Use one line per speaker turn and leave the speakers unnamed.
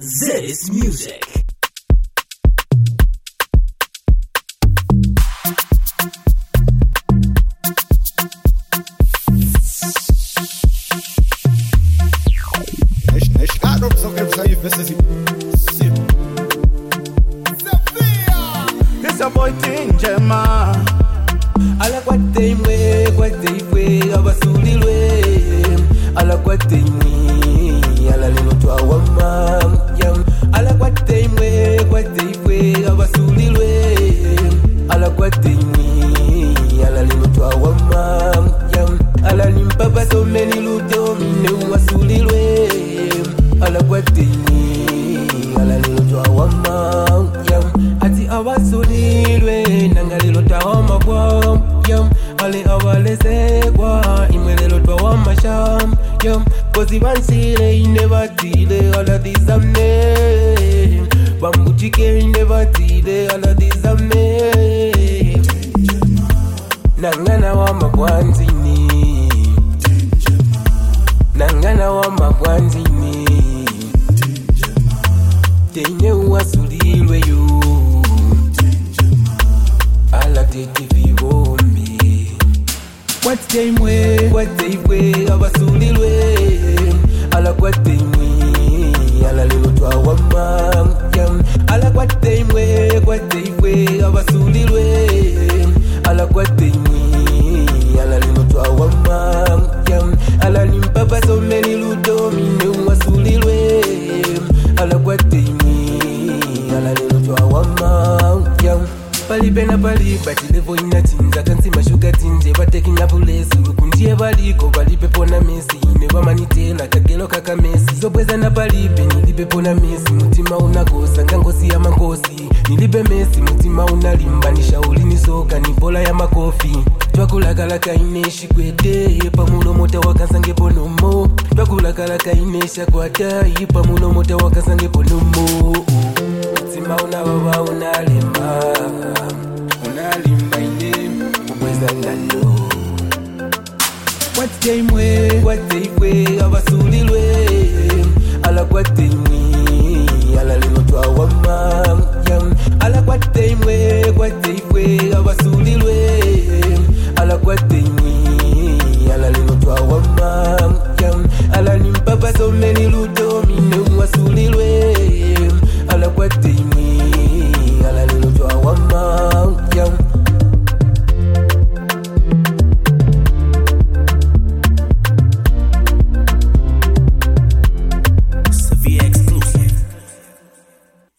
This music.
This a boy thing, Gemma.
Ala kwa temwe, abasulilwe. Ala kwa temwe, ala lino twa wama. Ala kwa temwe, abasulilwe. Ala kwa temwe, ala lino twa wama. Ala nimpapa so many ludo, mine wasulilwe. Ala kwa temwe, ala lino twa wama. Ati abasulilwe, nangalilo twa wama kwa. Ale awalese kwa imwelelo twa wama sham. Kozi bansile inevatile ala dizamne. Bambutike inevatile ala dizamne. Nangana wama kwanzini. Nangana wama kwanzini. Tenye uwasulilwe yu. Ala tete vivombi. What time we, abasulilwe. Ala what time we, ala lilo twa wama. Ala what time we, abasulilwe. Ala what time we, ala lilo twa wama. Ala nimpapa so many ludo, mine wasulilwe. Ala what time we, ala lilo twa wama. Palibe na paliba tilevo inatinza kansi mashuga tinje taking up lesi kunjie baliko palibe pona mesi ne bamanitela kagelo kaka mesi zobweza na palibe nilibe pona mesi mutima unakosa ngangosi ya mangosi nilibe mesi mutima unalimba ni shauli ni soka ni bola ya makofi twakulakalaka ineshi kwete pamulomo tawakansange ponomo twakulakalaka inesha kwata ipa mulomo tawakansange ponomo mutima unababa unalimba ine ubweza ngalo. What time we, abasulilwe. Ala what time we, ala lino twa wama. Ala what time we,